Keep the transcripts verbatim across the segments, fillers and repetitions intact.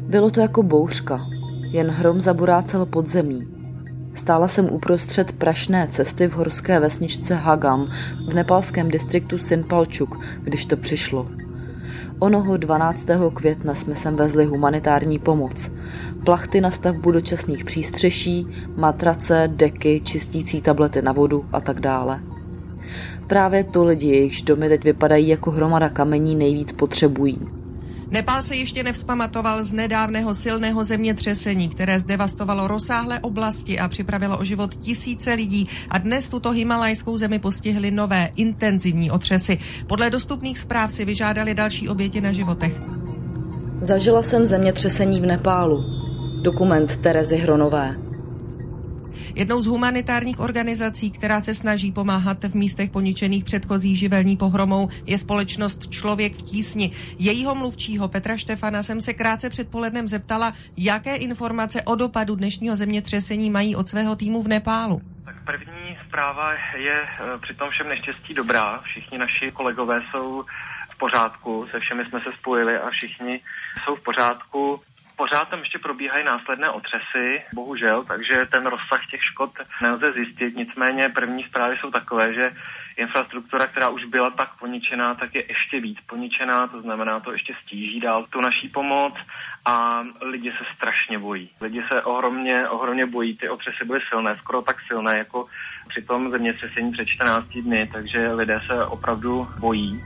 Bylo to jako bouřka, jen hrom zaburácel podzemí. Stála jsem uprostřed prašné cesty v horské vesničce Hagam v nepálském distriktu Sinpalchuk, když to přišlo. Onoho dvanáctého května jsme sem vezli humanitární pomoc. Plachty na stavbu dočasných přístřeší, matrace, deky, čistící tablety na vodu a tak dále. Právě to lidi, jejichž domy teď vypadají jako hromada kamení, nejvíc potřebují. Nepál se ještě nevzpamatoval z nedávného silného zemětřesení, které zdevastovalo rozsáhlé oblasti a připravilo o život tisíce lidí a dnes tuto himalajskou zemi postihly nové intenzivní otřesy. Podle dostupných zpráv si vyžádali další oběti na životech. Zažila jsem zemětřesení v Nepálu. Dokument Terezy Hronové. Jednou z humanitárních organizací, která se snaží pomáhat v místech poničených předchozí živelní pohromou, je společnost Člověk v tísni. Jejího mluvčího Petra Štefana jsem se krátce před polednem zeptala, jaké informace o dopadu dnešního zemětřesení mají od svého týmu v Nepálu. Tak první zpráva je při tom všem neštěstí dobrá. Všichni naši kolegové jsou v pořádku, se všemi jsme se spojili a všichni jsou v pořádku. Pořád tam ještě probíhají následné otřesy, bohužel, takže ten rozsah těch škod nelze zjistit. Nicméně první zprávy jsou takové, že infrastruktura, která už byla tak poničená, tak je ještě víc poničená, to znamená, to ještě stíží dál tu naší pomoc a lidi se strašně bojí. Lidi se ohromně, ohromně bojí, ty otřesy byly silné, skoro tak silné jako při tom zemětřesení před čtrnácti dny, takže lidé se opravdu bojí.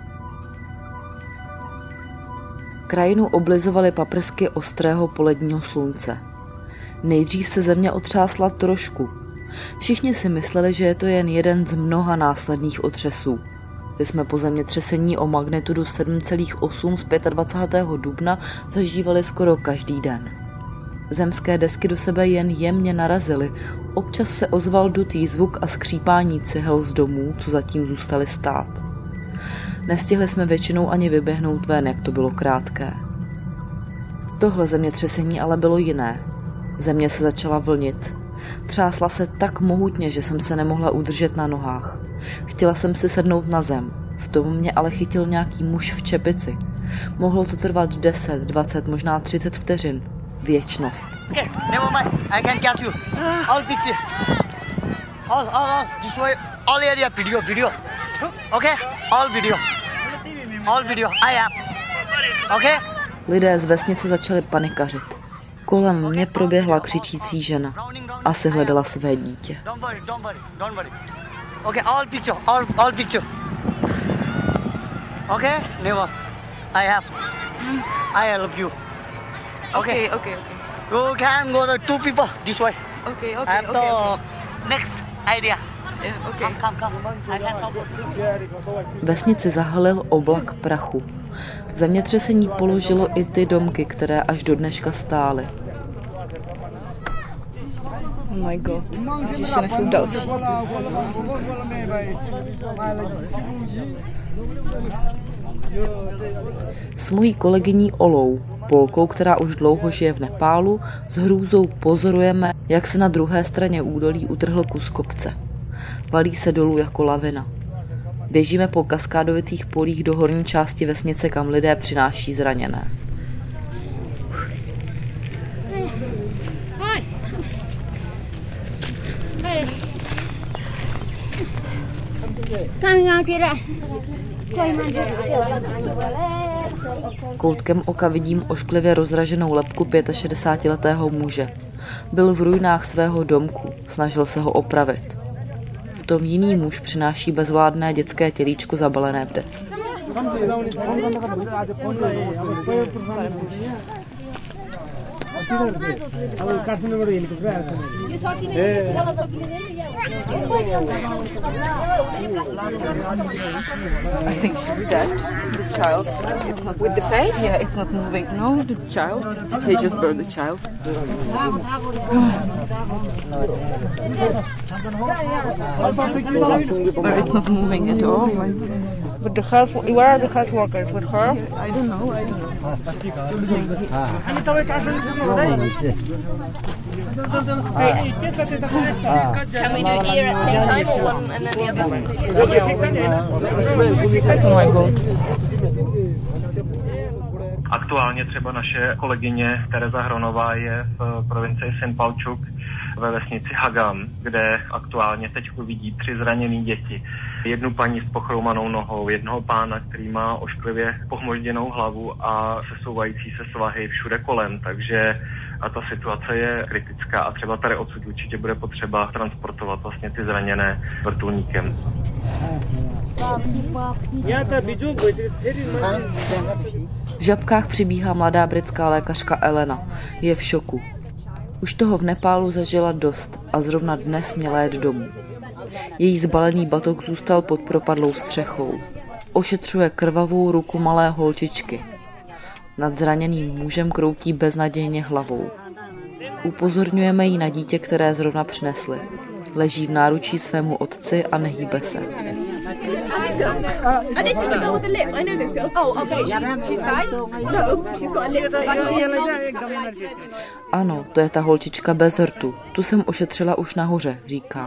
Krajinu oblizovaly paprsky ostrého poledního slunce. Nejdřív se země otřásla trošku. Všichni si mysleli, že je to jen jeden z mnoha následných otřesů. Ty jsme po zemětřesení o magnitudu sedm celá osm z dvacátého pátého dubna zažívali skoro každý den. Zemské desky do sebe jen jemně narazily. Občas se ozval dutý zvuk a skřípání cihel z domů, co zatím zůstaly stát. Nestihli jsme většinou ani vyběhnout ven, jak to bylo krátké. Tohle zemětřesení ale bylo jiné. Země se začala vlnit. Třásla se tak mohutně, že jsem se nemohla udržet na nohách. Chtěla jsem si sednout na zem. V tom mě ale chytil nějaký muž v čepici. Mohlo to trvat deset, dvacet, možná třicet vteřin. Věčnost. Okay, never mind. I can catch you. All picture. All, all, all. This way. All area video, video. Okay? All video. All video. I have. Okay? Lidé z vesnice začali panikařit. Kolem mě proběhla křičící žena. Asi hledala své dítě. Don't worry, don't worry, don't worry. Okay, all picture, all, all picture. Okay? Never. I have. I love you. Okay, okay, okay. You can go to two people this way. Okay, okay, I have okay, the okay. next idea. Yeah, okay. Come, come, come. I can solve. Vesnici zahalil oblak prachu. Zemětřesení položilo i ty domky, které až do dneška stály. Oh my god, ještě nesou další. S mojí kolegyní Olou, Polkou, která už dlouho žije v Nepálu, s hrůzou pozorujeme, jak se na druhé straně údolí utrhl kus kopce. Valí se dolů jako lavina. Běžíme po kaskádovitých polích do horní části vesnice, kam lidé přináší zraněné. Koutkem oka vidím ošklivě rozraženou lebku šedesátiletého muže. Byl v ruinách svého domku, snažil se ho opravit. V tom jiný muž přináší bezvládné dětské tělíčko zabalené v deci. I think she's dead. The child. It's not with the face. Yeah, it's not moving. No, the child. They just burned the child. But it's not moving at all. But the health. Where are the health workers with her? I don't know. I don't know. Can we do ear at the same time or one and then the other? Oh my god. Aktuálně třeba naše kolegyně Tereza Hronová je v provincii Sinpalčuk ve vesnici Hagam, kde aktuálně teď vidí tři zraněné děti. Jednu paní s pochroumanou nohou, jednoho pána, který má ošklivě pohmožděnou hlavu a sesouvající se svahy všude kolem, takže a ta situace je kritická a třeba tady odsud určitě bude potřeba transportovat vlastně ty zraněné vrtulníkem. V Žabkách přibíhá mladá britská lékařka Elena. Je v šoku. Už toho v Nepálu zažila dost a zrovna dnes měla jet domů. Její zbalený batok zůstal pod propadlou střechou. Ošetřuje krvavou ruku malé holčičky. Nad zraněným mužem kroutí beznadějně hlavou. Upozorňujeme jí na dítě, které zrovna přinesli. Leží v náručí svému otci a nehýbe se. Ano, to je ta holčička bez rtu. Tu jsem ošetřila už nahoře, říká.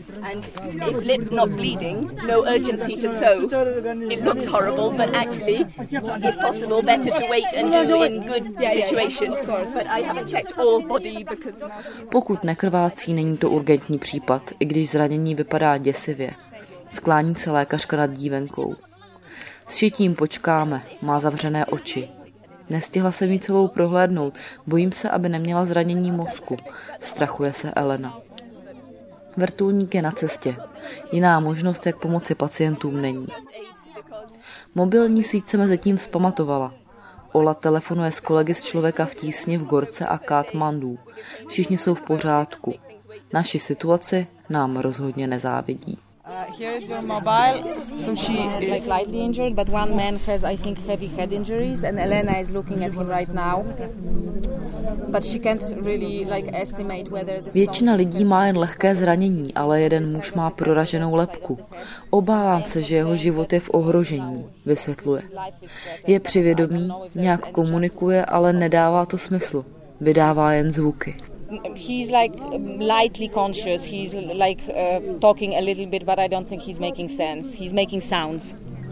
Pokud nekrvácí, není to urgentní případ, i když zranění vypadá děsivě. Sklání se lékařka nad dívenkou. S šitím počkáme, má zavřené oči. Nestihla jsem jí celou prohlédnout, bojím se, aby neměla zranění mozku, strachuje se Elena. Vrtulník je na cestě. Jiná možnost, jak pomoci pacientům, není. Mobilní síť se mezi tím vzpamatovala. Ola telefonuje s kolegy z Člověka v tísni v Gorce a Katmandu. Všichni jsou v pořádku. Naši situaci nám rozhodně nezávidí. Uh, here is your mobile. So she is like lightly injured, but one man has, I think, heavy head injuries, and Elena is looking at him right now. But she can't really like estimate whether the Většina lidí má jen lehké zranění, ale jeden muž má proraženou lebku. Obávám se, že jeho život je v ohrožení, vysvětluje. Je při vědomí, nějak komunikuje, ale nedává to smysl. Vydává jen zvuky. He's like lightly conscious. He's like uh, talking a little bit, but I don't think he's making sense. He's making sounds.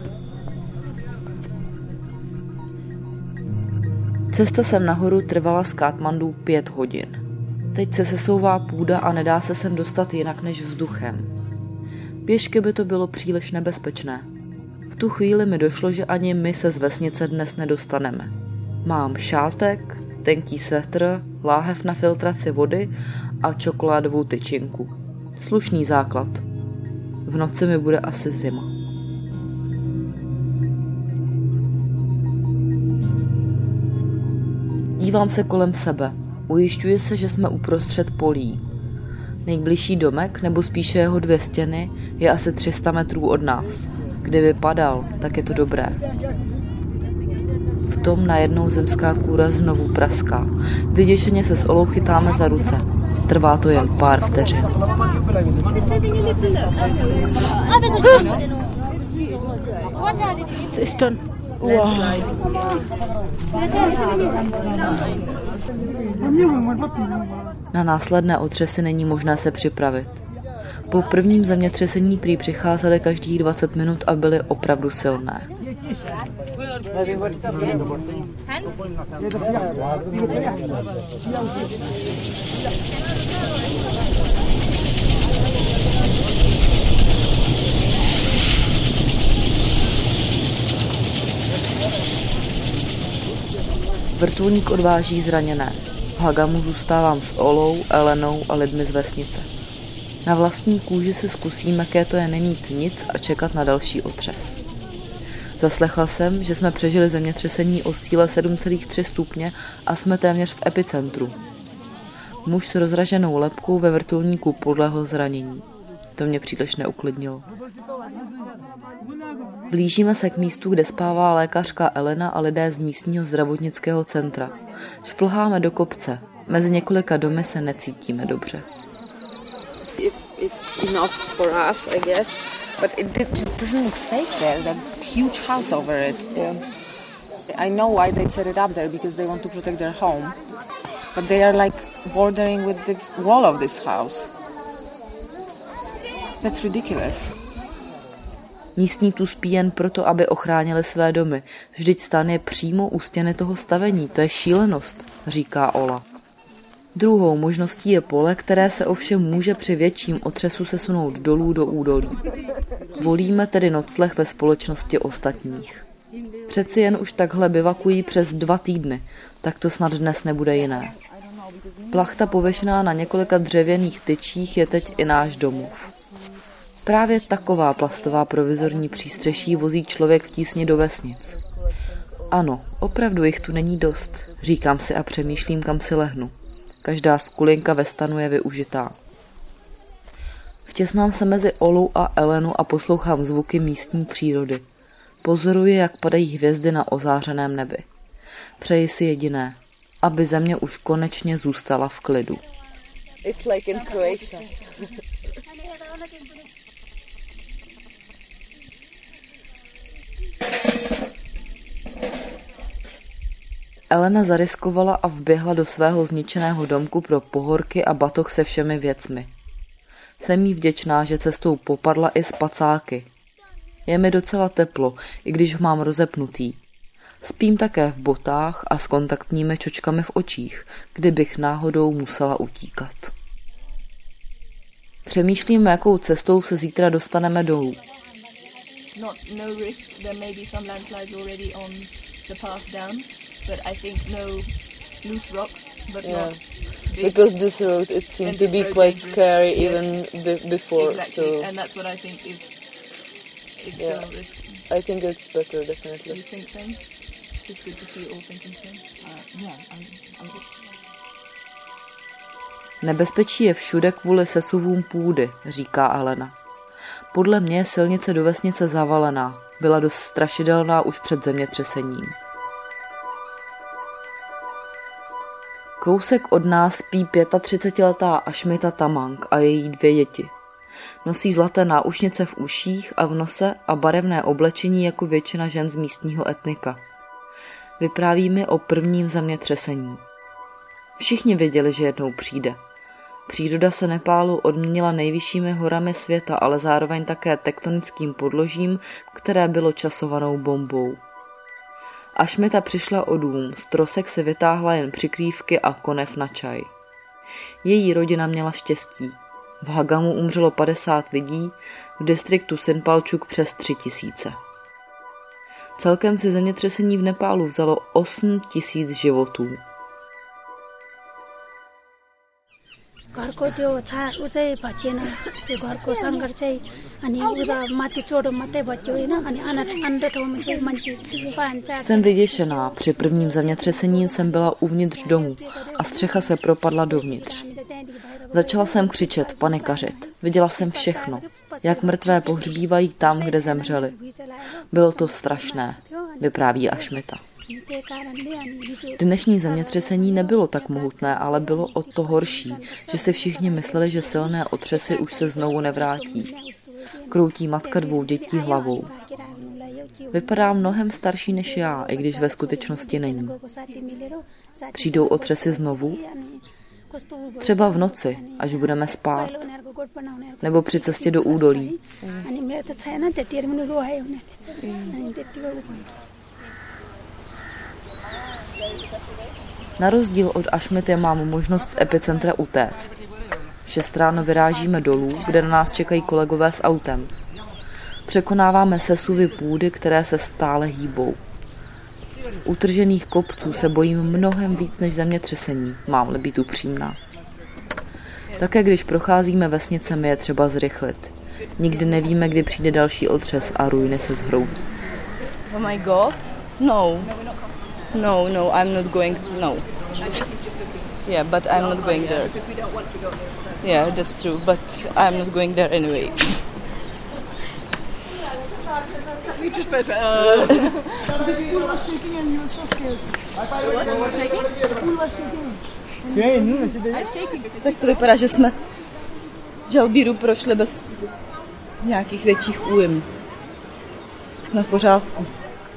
Cesta sem nahoru trvala z Katmandu pět hodin. Teď se sesouvá půda a nedá se sem dostat jinak než vzduchem. Pěšky by to bylo příliš nebezpečné. V tu chvíli mi došlo, že ani my se z vesnice dnes nedostaneme. Mám šátek, tenký svetr, láhev na filtraci vody a čokoládovou tyčinku. Slušný základ. V noci mi bude asi zima. Dívám se kolem sebe. Ujišťuji se, že jsme uprostřed polí. Nejbližší domek, nebo spíše jeho dvě stěny, je asi tři sta metrů od nás. Kdyby padal, tak je to dobré. V tom najednou zemská kůra znovu praská. Vyděšeně se s Olou chytáme za ruce. Trvá to jen pár vteřin. Wow. Na následné otřesy není možné se připravit. Po prvním zemětřesení prý přicházely každých dvacet minut a byly opravdu silné. Vrtulník odváží zraněné. V Hagamu zůstávám s Olou, Elenou a lidmi z vesnice. Na vlastní kůži se zkusím, jaké to je nemít nic a čekat na další otřes. Zaslechla jsem, že jsme přežili zemětřesení o síle sedm celá tři stupně a jsme téměř v epicentru. Muž s rozraženou lebkou ve vrtulníku podlehl zranění. To mě příliš neuklidnilo. Blížíme se k místu, kde spává lékařka Elena a lidé z místního zdravotnického centra. Šplháme do kopce. Mezi několika domy se necítíme dobře. It's enough for us, I guess, but it just doesn't look safe there. That huge house over it. Yeah. I know why they set it up there, because they want to protect their home. But they are like bordering with the wall of this house. That's ridiculous. Místní tu spí jen proto, aby ochránili své domy. Vždyť stan je přímo u stěny toho stavení. To je šílenost, říká Ola. Druhou možností je pole, které se ovšem může při větším otřesu sesunout dolů do údolí. Volíme tedy nocleh ve společnosti ostatních. Přeci jen už takhle bivakují přes dva týdny, tak to snad dnes nebude jiné. Plachta pověšená na několika dřevěných tyčích je teď i náš domov. Právě taková plastová provizorní přístřeší vozí člověk v tísni do vesnic. Ano, opravdu jich tu není dost, říkám si a přemýšlím, kam si lehnu. Každá skulinka ve stanu je využitá. Vtěsnám se mezi Olou a Elenu a poslouchám zvuky místní přírody. Pozoruji, jak padají hvězdy na ozářeném nebi. Přeji si jediné, aby země už konečně zůstala v klidu. It's like in Croatia. Elena zariskovala a vběhla do svého zničeného domku pro pohorky a batoh se všemi věcmi. Jsem jí vděčná, že cestou popadla i spacáky. Je mi docela teplo, i když ho mám rozepnutý. Spím také v botách a s kontaktními čočkami v očích, kdybych náhodou musela utíkat. Přemýšlím, jakou cestou se zítra dostaneme dolů. Not no risk. There may be some landslides already on the path down, but I think no loose rocks, but Yeah. not big. Because this road, it seemed And to this be road quite dangerous. scary Yes. even be- before. Exactly, So and that's what I think is is Yeah. still risk. I think it's better, You definitely. think so? It's good to see you all thinking so. Uh, yeah, I'm, I'm just... Nebezpečí je všude kvůli sesuvům půdy, říká Elena. Podle mě je silnice do vesnice zavalená. Byla dost strašidelná už před zemětřesením. Kousek od nás spí třicetiletá Ašmita Tamang a její dvě děti. Nosí zlaté náušnice v uších a v nose a barevné oblečení jako většina žen z místního etnika. Vypráví mi o prvním zemětřesení. Všichni věděli, že jednou přijde. Příroda se Nepálu odměnila nejvyššími horami světa, ale zároveň také tektonickým podložím, které bylo časovanou bombou. Ašmita přišla o dům, z trosek si vytáhla jen přikrývky a konev na čaj. Její rodina měla štěstí. V Hagamu umřelo padesát lidí, v distriktu Sinpalčuk přes tři tisíce. Celkem si zemětřesení v Nepálu vzalo osm tisíc životů. घरको त्यो छा उ चाहिँ भचिएन त्यो घरको सङ्घर्ष चाहिँ अनि उता माथि चोडो मात्रै भच्यो होइन अनि अन्य ठाउँमा चाहिँ मान्छे पाँच चार. Jsem vyděšená. Při prvním zemětřesení jsem byla uvnitř domu a střecha se propadla dovnitř. Začala jsem křičet, panikařit. Viděla jsem všechno, jak mrtvé pohřbívají tam, kde zemřeli. Bylo to strašné, vypráví Ašmita. Dnešní zemětřesení nebylo tak mohutné, ale bylo o to horší, že si všichni mysleli, že silné otřesy už se znovu nevrátí. Kroutí matka dvou dětí hlavou. Vypadá mnohem starší než já, i když ve skutečnosti není. Přijdou otřesy znovu? Třeba v noci, až budeme spát. Nebo při cestě do údolí. Na rozdíl od Ašmity mám možnost z epicentra utéct. V šest ráno vyrážíme dolů, kde na nás čekají kolegové s autem. Překonáváme sesuvy půdy, které se stále hýbou. Utržených kopců se bojím mnohem víc než zemětřesení, mám-li být upřímná. Také když procházíme vesnicemi, je třeba zrychlit. Nikdy nevíme, kdy přijde další otřes a ruiny se zhroutí. Oh my god, no. No, no, I'm not going, no. Yeah, but I'm not going there. Yeah, that's true, but I'm not going there anyway. We just both went, uh... The pool was shaking and you were so scared. The pool was shaking? The pool was shaking. Tak to vypadá, že jsme Džalbíru prošli bez nějakých větších újm. Jsme v pořádku.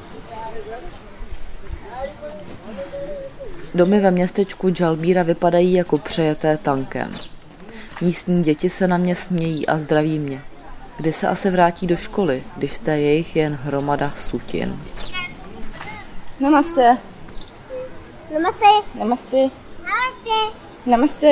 Domy ve městečku Džalbíra vypadají jako přejeté tankem. Místní děti se na mě smějí a zdraví mě. Kdy se asi vrátí do školy, když jste jejich jen hromada sutin. Namaste. Namaste. Namaste. Namaste. Namaste.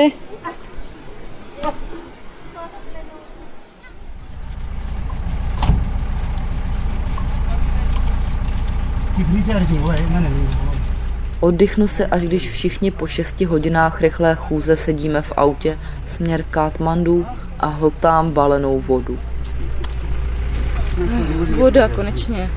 Oddychnu se, až když všichni po šesti hodinách rychlé chůze sedíme v autě směr Katmandu a hltám balenou vodu. Voda, konečně.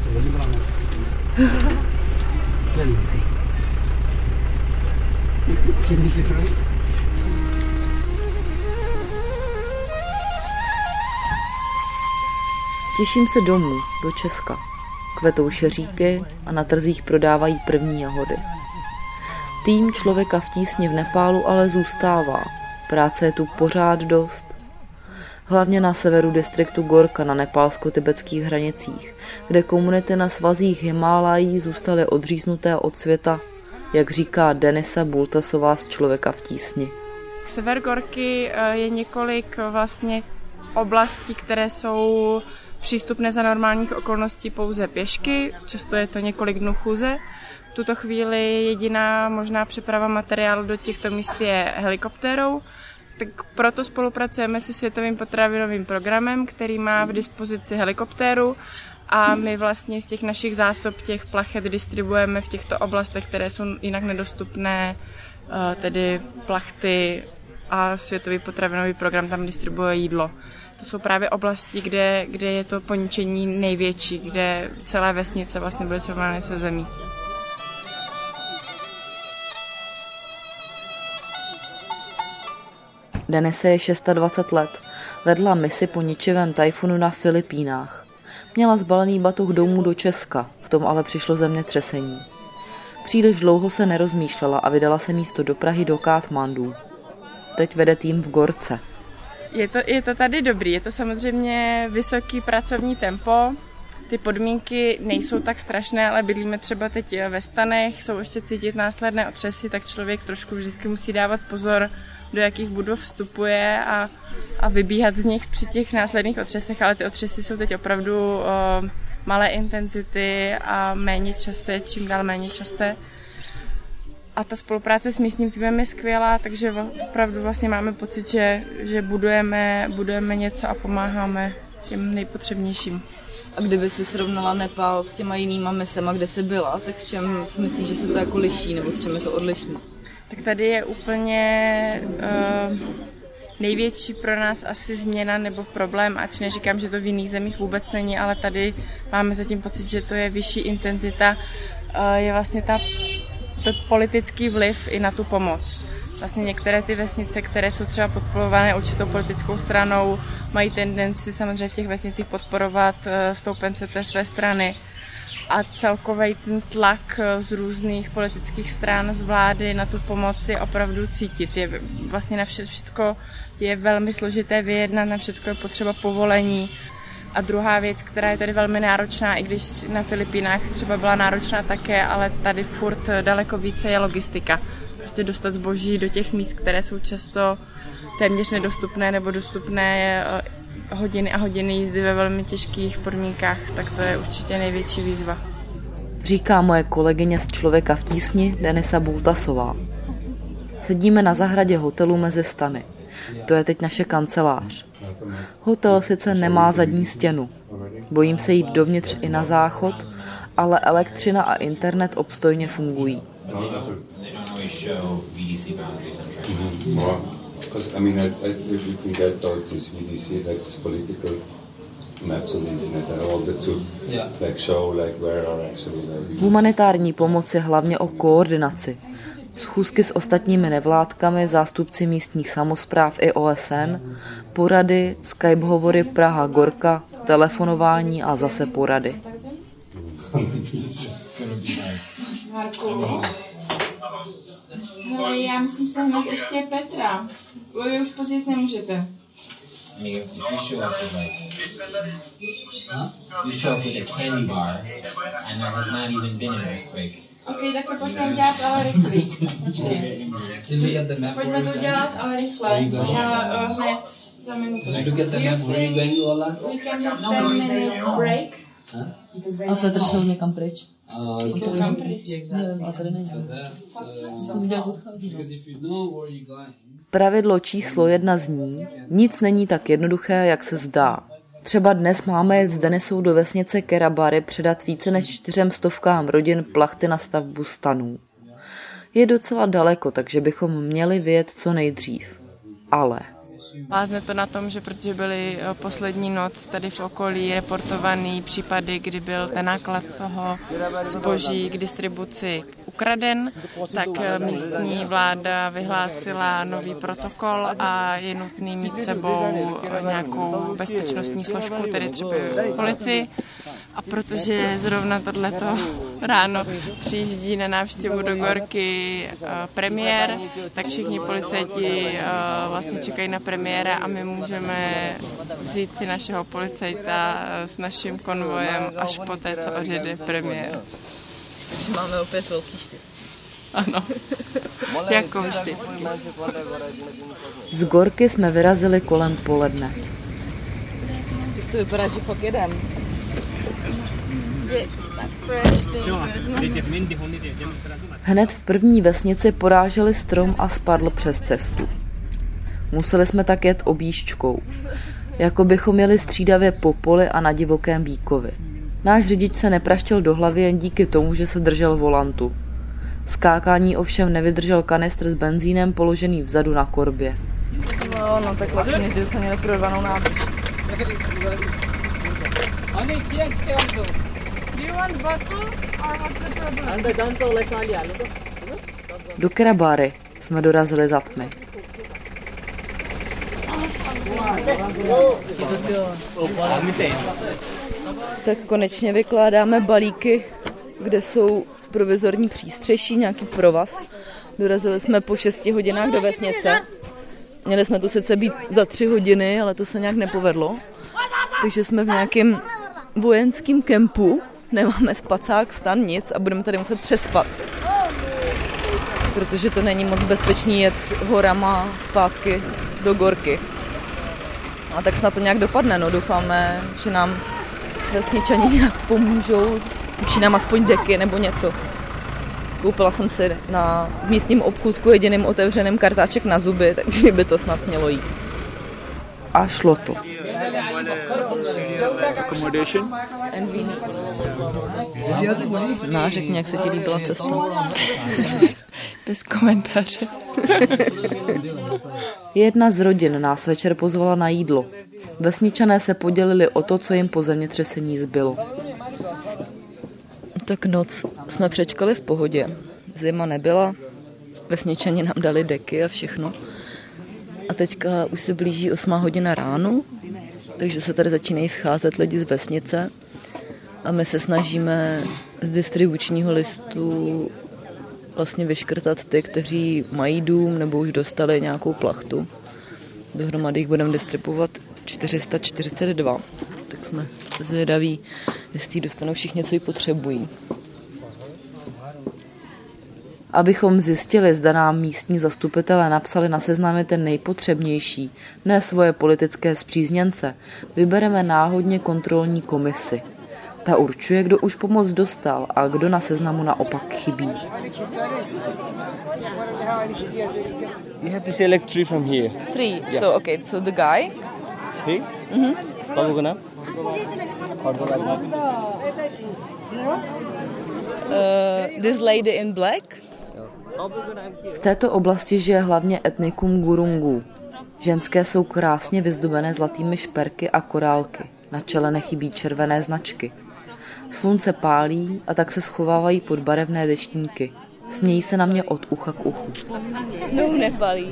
Těším se domů, do Česka. Kvetou šeříky a na trzích prodávají první jahody. Tým Člověka v tísni v Nepálu ale zůstává. Práce je tu pořád dost. Hlavně na severu distriktu Gorka na nepálsko-tibetských hranicích, kde komunity na svazích Himálají zůstaly odříznuté od světa, jak říká Denisa Bultasová z Člověka v tísni. Sever Gorky je několik vlastně oblastí, které jsou přístupné za normálních okolností pouze pěšky, často je to několik dnů chůze. V tuto chvíli jediná možná přeprava materiálu do těchto míst je helikoptérou, tak proto spolupracujeme se Světovým potravinovým programem, který má v dispozici helikoptéru a my vlastně z těch našich zásob těch plachet distribuujeme v těchto oblastech, které jsou jinak nedostupné, tedy plachty, a Světový potravinový program tam distribuje jídlo. To jsou právě oblasti, kde, kde je to poničení největší, kde celé vesnice vlastně byly srovnány se zemí. Denise je dvacet šest let. Vedla misi po ničivém tajfunu na Filipínách. Měla zbalený batoh domů do Česka, v tom ale přišlo zemětřesení. Příliš dlouho se nerozmýšlela a vydala se místo do Prahy do Katmandu. Teď vede tým v Gorce. Je to, je to tady dobrý, je to samozřejmě vysoký pracovní tempo, ty podmínky nejsou tak strašné, ale bydlíme třeba teď ve stanech, jsou ještě cítit následné otřesy, tak člověk trošku vždycky musí dávat pozor, do jakých budov vstupuje a, a vybíhat z nich při těch následných otřesech, ale ty otřesy jsou teď opravdu o, malé intenzity a méně časté, čím dál méně časté. A ta spolupráce s místním týmem je skvělá, takže opravdu vlastně máme pocit, že, že budujeme, budujeme něco a pomáháme těm nejpotřebnějším. A kdyby si srovnala Nepál s těma jinýma misema, kde jsi byla, tak v čem si myslíš, že se to jako liší, nebo v čem je to odlišné? Tak tady je úplně uh, největší pro nás asi změna nebo problém, ač neříkám, že to v jiných zemích vůbec není, ale tady máme zatím pocit, že to je vyšší intenzita, uh, je vlastně ta to politický vliv i na tu pomoc. Vlastně některé ty vesnice, které jsou třeba podporované určitou politickou stranou, mají tendenci samozřejmě v těch vesnicích podporovat stoupence té své strany. A celkový ten tlak z různých politických stran, z vlády na tu pomoc je opravdu cítit. Je vlastně na všechno je velmi složité vyjednat, na všechno je potřeba povolení. A druhá věc, která je tady velmi náročná, i když na Filipínách třeba byla náročná také, ale tady furt daleko více je logistika. Prostě dostat zboží do těch míst, které jsou často téměř nedostupné nebo dostupné hodiny a hodiny jízdy ve velmi těžkých podmínkách, tak to je určitě největší výzva. Říká moje kolegyně z Člověka v tísni Denisa Bultasová. Sedíme na zahradě hotelu mezi stany. To je teď naše kancelář. Hotel sice nemá zadní stěnu. Bojím se jít dovnitř i na záchod, ale elektřina a internet obstojně fungují. Humanitární pomoc je hlavně o koordinaci. Schůzky s ostatními nevládkami, zástupci místních samospráv i O S N, porady, Skype hovory Praha Gorka, telefonování a zase porady. Hele, já musím sehnat ještě Petra. Vy už později nemůžete. You show up with like, you show up with a candy bar, and there has not even been an earthquake. Ok, tak to pojďme dělat, ale rychlý. Pojďme to dělat, ale rychle. Já uh, hned Look at the map. Where are you going to, Ola? We can have ten minutes break. A Petr šel někam pryč. Uh, Kam pryč? Nevím, a tady není. So that's uh, Jsem viděl odchází. because if you know where you're going. Pravidlo číslo jedna zní, nic není tak jednoduché, jak se zdá. Třeba dnes máme jet z Denisou do vesnice Kerabary předat více než čtyřem stovkám rodin plachty na stavbu stanů. Je docela daleko, takže bychom měli vyjet co nejdřív. Ale... Vázne to na tom, že protože byly poslední noc tady v okolí reportovaný případy, kdy byl ten náklad toho zboží k distribuci ukraden, tak místní vláda vyhlásila nový protokol a je nutný mít sebou nějakou bezpečnostní složku, tedy třeba policii. A protože zrovna tohleto ráno přijíždí na návštěvu do Gorky premiér, tak všichni policajti vlastně čekají na premiéra a my můžeme vzít si našeho policajta s naším konvojem až po té, co odjede premiér. Takže máme opět velký štěstí. Ano, jako vždycky. Z Gorky jsme vyrazili kolem poledne. Tak to vypadá, že fakt jedem. Hned v první vesnici poráželi strom a spadl přes cestu. Museli jsme tak jet objížďkou, jako bychom jeli střídavě po poli a na divokém výkovi. Náš řidič se nepraštil do hlavy jen díky tomu, že se držel volantu. Skákání ovšem nevydržel kanistr s benzínem položený vzadu na korbě. No, no tak lepší, než kdyby se měli prorvanou nádrž. Do Kerabary jsme dorazili za tmy. Tak konečně vykládáme balíky, kde jsou provizorní přístřeší, nějaký provaz. Dorazili jsme po šesti hodinách do vesnice. Měli jsme tu sice být za tři hodiny, ale to se nějak nepovedlo. Takže jsme v nějakém vojenském kempu, nemáme spacák, stan, nic a budeme tady muset přespat. Protože to není moc bezpečný jet horama zpátky do Gorky. A tak snad to nějak dopadne, no doufáme, že nám vesničani nějak pomůžou, učí nám aspoň deky nebo něco. Koupila jsem si na místním obchůdku jediným otevřeným kartáček na zuby, takže by to snad mělo jít. A šlo to. No, řekni, jak se ti líbila cesta. Bez komentáře. Jedna z rodin nás večer pozvala na jídlo. Vesničané se podělili o to, co jim po zemětřesení zbylo. Tak noc jsme přečkali v pohodě. Zima nebyla, vesničani nám dali deky a všechno. A teďka už se blíží osmá hodina ráno, takže se tady začínají scházet lidi z vesnice a my se snažíme z distribučního listu vlastně vyškrtat ty, kteří mají dům nebo už dostali nějakou plachtu. Dohromady jich budeme distribuovat čtyři sta čtyřicet dva, tak jsme zvědaví, jestli dostanou všichni, co ji potřebují. Abychom zjistili, zda nám místní zastupitelé napsali na seznamy ten nejpotřebnější, ne svoje politické spřízněnce, vybereme náhodně kontrolní komisi. Ta určuje, kdo už pomoc dostal a kdo na seznamu naopak chybí. You have to select three from here. Three. Yeah. So okay, so the guy. Hey? Mhm. Tabugana. Uh, this lady in black. V této oblasti žije hlavně etnikum Gurungů. Ženské jsou krásně vyzdobené zlatými šperky a korálky. Na čele nechybí červené značky. Slunce pálí a tak se schovávají pod barevné deštníky. Smějí se na mě od ucha k uchu. No, nepálí.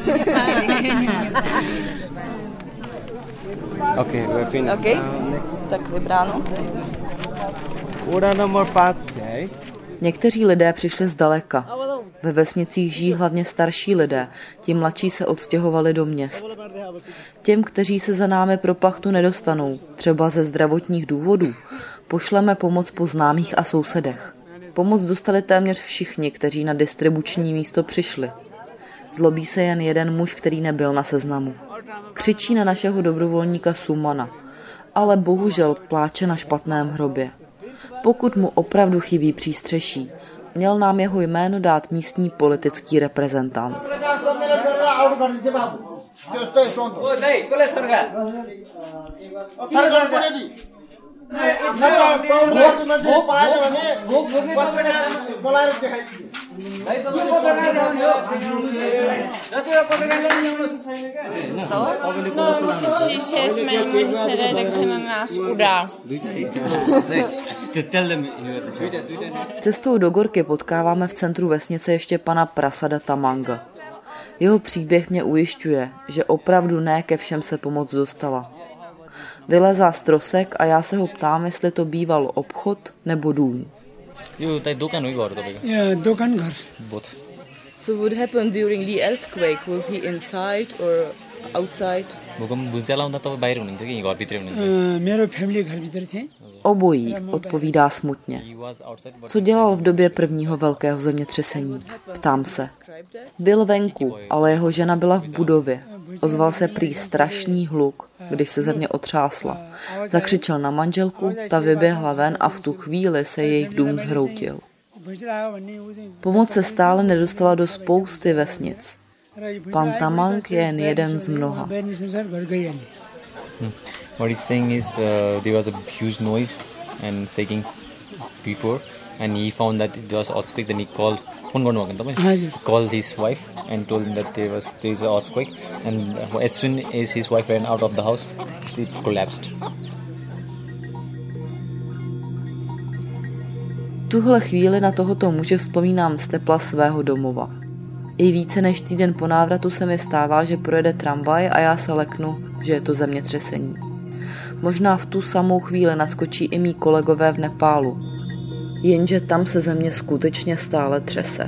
Okay, we're finished. Okay. Now, tak vybráno. Order number five, okay? Někteří lidé přišli zdaleka. Ve vesnicích žijí hlavně starší lidé, ti mladší se odstěhovali do měst. Těm, kteří se za námi pro plachtu nedostanou, třeba ze zdravotních důvodů, pošleme pomoc po známých a sousedech. Pomoc dostali téměř všichni, kteří na distribuční místo přišli. Zlobí se jen jeden muž, který nebyl na seznamu. Křičí na našeho dobrovolníka Sumana, ale bohužel pláče na špatném hrobě. Pokud mu opravdu chybí přístřeší, měl nám jeho jméno dát místní politický reprezentant. No, křičí, že jsme jim nic nedali, takže na nás udá. Cestou do Gorky potkáváme v centru vesnice ještě pana Prasada Tamanga. Jeho příběh mě ujišťuje, že opravdu ne ke všem se pomoc dostala. Vylezá z trosek a já se ho ptám, jestli to býval obchod nebo dům. Yeah, dokan ghar. Both. So what happened during the earthquake? Was he inside or outside? मेरे family घर भीतर थे. Obojí, odpovídá smutně. Co dělal v době prvního velkého zemětřesení? Ptám se. Byl venku, ale jeho žena byla v budově. Ozval se prý strašný hluk, když se země otřásla. Zakřičel na manželku, ta vyběhla ven a v tu chvíli se jejich dům zhroutil. Pomoc se stále nedostala do spousty vesnic. Pan Tamang je jen jeden z mnoha. Hmm. What he's saying is uh, there was a huge noise and shaking before, and he found that it was earthquake. Then he called, he called his wife and told him that there was there is an earthquake. And as soon as his wife ran out of the house, it collapsed. Tuhle chvíli na tohoto muže vzpomínám z tepla svého domova. I více než týden po návratu se mi stává, že projede tramvaj a já se leknu, že je to zemětřesení. Možná v tu samou chvíli naskočí i mý kolegové v Nepálu. Jenže tam se země skutečně stále třese.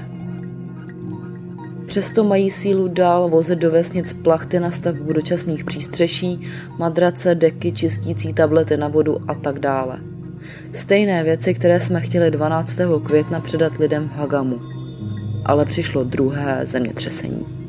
Přesto mají sílu dál vozit do vesnic plachty na stavbu dočasných přístřeší, madrace, deky, čistící tablety na vodu a tak dále. Stejné věci, které jsme chtěli dvanáctého května předat lidem v Hagamu. Ale přišlo druhé zemětřesení.